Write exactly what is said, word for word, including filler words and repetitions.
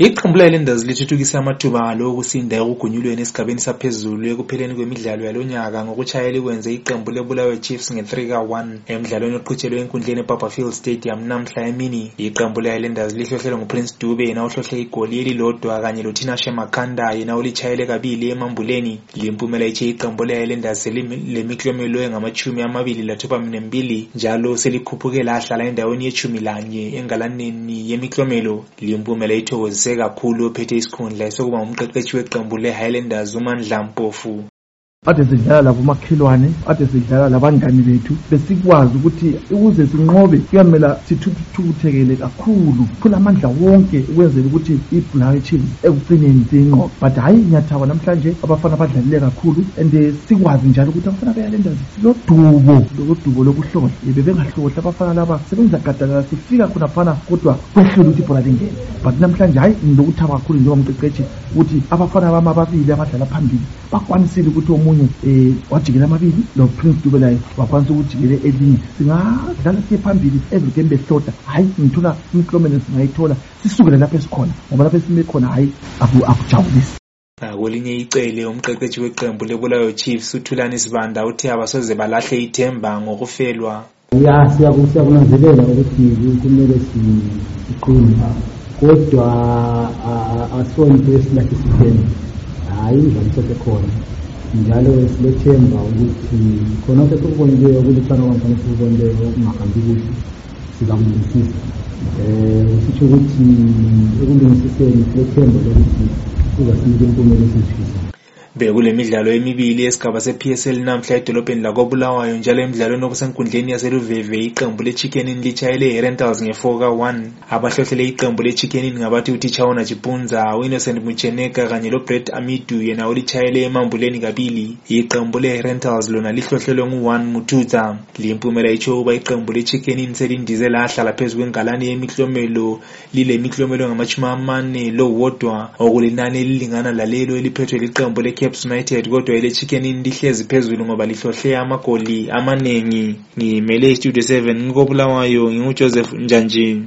Iqembu le-Highlanders lithuthukise amathuba alo okusinda ekugunyulweni esigabeni saphezulu ekupheleni kwemidlalo yalonyaka ngokushayela ikwenze iqembu leBulawayo Chiefs nge-three ka one emidlalweni oqhutshelwe enkundleni eBarberfield Stadium namhla emini. Iqembu le-Highlanders lihlohlelwe nguPrince Dube yena ohlohle igoli elilodwa kanye loTinashe Makhanda yena olitshayele kabili emambuleni. Limpumela iche iqembu le-Highlanders lemiklomelo engamachumi amabili lathupha nembili njalo selikhuphuke lahlala endaweni yechumi lanye engalaneni yemiklomelo. Limpumela ithokozise kakhulu ophethe isikhundla sokuba umqeqeshi weqembu le-Highlanders uMandla Mpofu. Ade sidlala labo makhelwane, ade sidlala labangani bethu besikwazi ukuthi ukuze sinqobe kuyamela sithuthukele kakhulu phula amandla wonke ukwenzela ukuthi iBulawayo Chiefs ekugcineni sinqobe. But hayi nyathaba namhlanje abafana badlalile kakhulu and sikwazi njalo ukuthi abafana beHighlanders silodubo lokudubo lokuhlohla bebengahlohla abafana laba sebenza gadalala sifika khona phana kodwa kwehlula ukuthi ibhola lingene. But namhlanje hayi ngilokuthaba kakhulu njengomqeqeshi ukuthi abafana bama ababili abadlala phambili bakwanisile ukuthi omunye eh wajikela amabili lo Prince Dube laye wakwanisa ukujikela elinye. Singadlala siye phambili every game behlota hayi ngithola imiklomelo singayithola sisukela lapha esikhona ngoba lapha esime khona hayi akujabulisi. Kwelinye icele umqeqeshi weqembu leBulawayo Chiefs uThulani Sibanda uthi abasoze balahle ithemba ngokufelwa. Ya siyakunanzelela ukuthi kumele siqine kodwa asonto esilahle sithemba hayi njalo khona njalo silethemba ukuthi khona sekubonile ukulithana kwamfana sikubonile ukungahambi kuhle sizakulungisisa. Eh sitho ukuthi ukulungisiseni silethemba lokuthi kuzasinike impumelelo esizifisa. Bekule midlalo emibili esigaba se-P S L namhla edolobheni lakoBulawayo njalo emidlalweni okusenkundleni yaseLuveve iqembu le-Chicken Inn litshayele iRentals nge-four ka one. Abahlohlele iqembu le-Chicken Inn ngabathi uTichaona Chipunza, uInnocent Mucheneka kanye loBrett Amidu yena olitshayele emambuleni kabili. Iqembu le-Rentals lona lihlohlelwe ngu-one Muthuza. Limpumela itsho uba iqembu le-Chicken Inn selindize lahlala phezu kwengalane yemiklomelo lile miklomelo ngamachumi amane lowodwa okulinani elilingana lalelo eliphethwe liqembu le Caps United kodwa ile Chicken Inn lihlezi phezulu ngoba lihlohle amagoli amanengi. Ngimele iStudio seven ngikobulawayo nginguJoseph Njanjini.